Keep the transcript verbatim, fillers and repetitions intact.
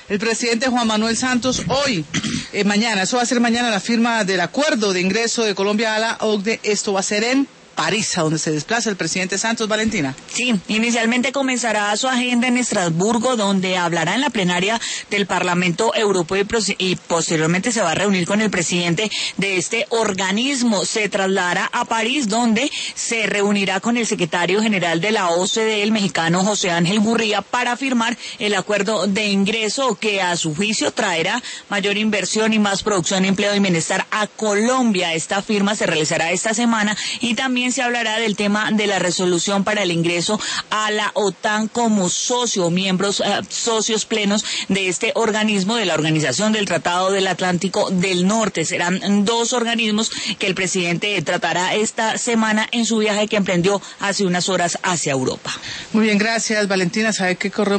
el presidente Juan Manuel Santos hoy, eh, mañana, eso va a ser mañana la firma del acuerdo de ingreso de Colombia a la O C D E. Esto va a ser en París, a donde se desplaza el presidente Santos. Valentina. Sí, inicialmente comenzará su agenda en Estrasburgo, donde hablará en la plenaria del Parlamento Europeo y, y posteriormente se va a reunir con el presidente de este organismo. Se trasladará a París, donde se reunirá con el secretario general de la O C D E, el mexicano José Ángel Gurría, para firmar el acuerdo de ingreso que a su juicio traerá mayor inversión y más producción, empleo y bienestar a Colombia. Esta firma se realizará esta semana y también se hablará del tema de la resolución para el ingreso a la OTAN como socio, miembros eh, socios plenos de este organismo, de la Organización del Tratado del Atlántico del Norte. Serán dos organismos que el presidente tratará esta semana en su viaje que emprendió hace unas horas hacia Europa. Muy bien, gracias, Valentina. ¿Sabe qué correo